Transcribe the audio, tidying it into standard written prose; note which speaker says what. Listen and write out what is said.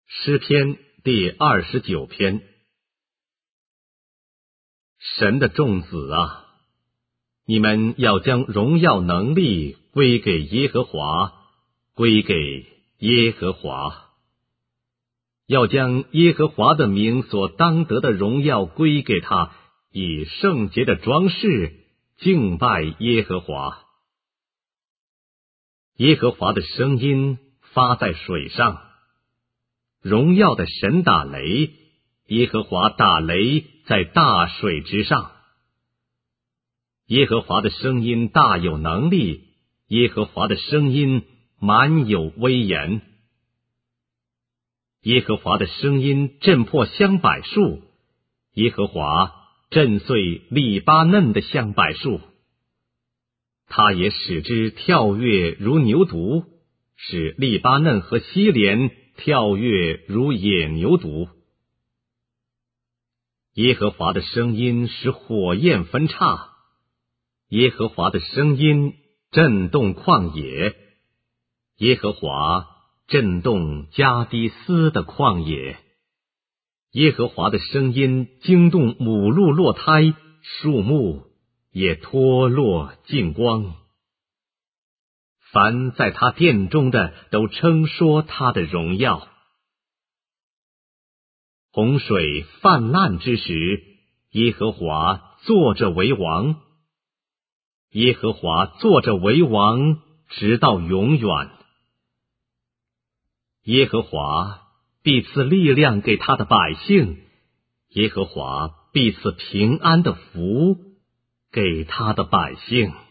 Speaker 1: 诗篇第29篇。神的众子啊，你们要将荣耀能力归给耶和华，归给耶和华。要将耶和华的名所当得的荣耀归给他，以圣洁的装饰敬拜耶和华。耶和华的声音发在水上，荣耀的神打雷，耶和华打雷在大水之上。耶和华的声音大有能力，耶和华的声音满有威严。耶和华的声音震破香柏树，耶和华震碎利巴嫩的香柏树。他也使之跳跃如牛犊，使利巴嫩和西连跳跃如野牛犊。耶和华的声音使火焰分叉，耶和华的声音震动旷野，耶和华震动加低斯的旷野。耶和华的声音惊动母鹿落胎，树木也脱落尽光。凡在他殿中的都称说他的荣耀。洪水泛滥之时，耶和华坐着为王。耶和华坐着为王，直到永远。耶和华必赐力量给他的百姓，耶和华必赐平安的福给他的百姓。